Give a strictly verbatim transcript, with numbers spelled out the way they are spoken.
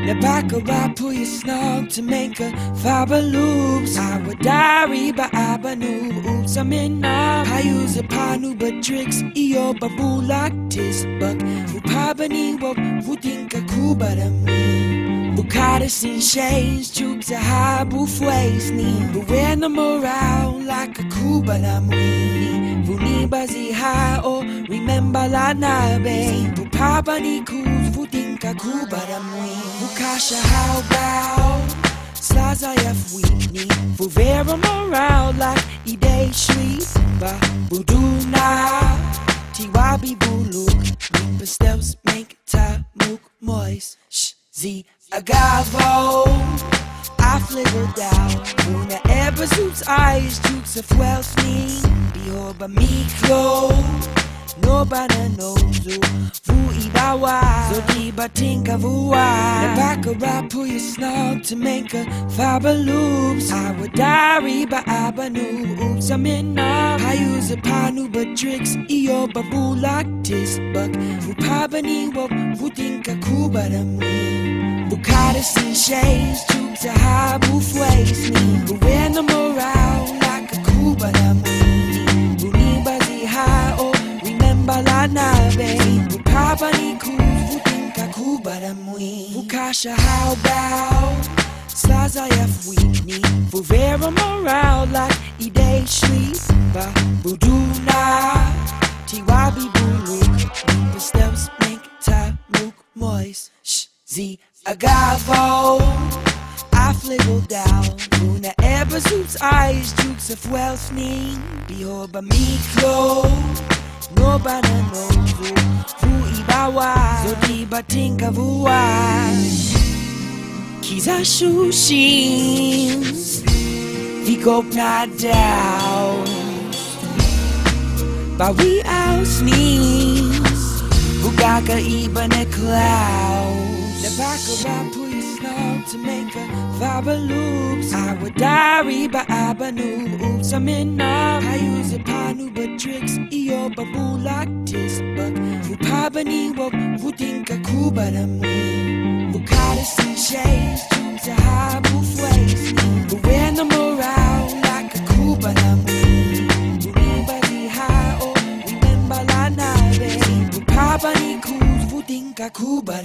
Napakara puya snug to make a fiber loops. Our diary by Abanu. Oops, I'm in now. I use a panu but tricks. Iyo babulak tis bug. Upabani wop wutinka kubaram. Bukata sin shades. Jukes a high bufways ni. But wear them around like a kubaram. Vuni bazi high or remember la nabe. Upabani kuz wutinka kubaram. Bukasha how bow Slaza yaf weekni Vuvera morale like Ide Shri Ba Buduna Tiwabi buluk Nimba steps make ta mook moist Sh Z agavo I flicker down Una eba zoots eyes Jukes of wealth me Bihoba miklo Nobody knows who Vu ibawa So di batinka vuwa Napakara puya snug to make a fiber loops Our diary by Abanu Oops, I'm in now I use a panu but tricks Iyo babulak tis bug Upabani wop vutinka kubaramwi Bukata sin shades Jukes a high bufways me But wear them around like a kubaramwi Buni bazi high or Bala nabe, Papa ni kuz vutinka kubaramwi. Vukasha how bow, Slaza yaf weekni. Vuvera morale like Ide Shri Ba Buduna. Tiwabi buluk, Nimba steps make ta mook moist. Sh Z agavo. I fliggle down, Una eba zoots eyes, Jukes of wealth ni. Bihoba miklo. Nobody knows who, who ibawa So di batinka vuwa Kiza shushins Vi gop na down But we out sneeze Bugaka iba na clouds Napakara puya snug to make a fiber loops Our diary by Abanu Oops, I'm in now I use a panu but tricks Iyo babulak tis bug Upabani wop vutinka kubaramwi Bukata sin shades Jukes a high bufways But wear them around like a kubaramwi Buni bazi high or remember la nabe Upabani kuz vutinka kubaramwi